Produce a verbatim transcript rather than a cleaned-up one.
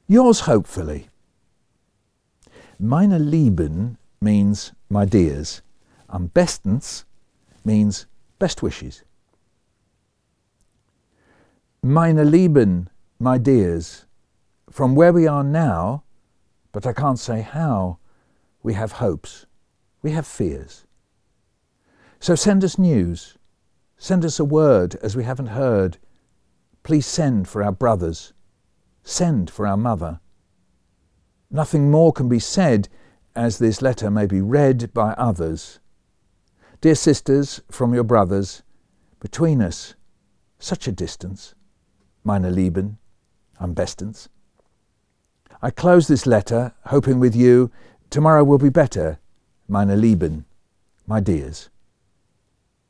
Yours hopefully. Meine Lieben means my dears. Am bestens means best wishes. Meine Lieben, my dears, from where we are now, but I can't say how, we have hopes, we have fears. So send us news, send us a word as we haven't heard. Please send for our brothers, send for our mother. Nothing more can be said, as this letter may be read by others. Dear sisters, from your brothers, between us, such a distance. Meine Lieben, am bestens. I close this letter, hoping with you, tomorrow will be better. Meine Lieben, my dears.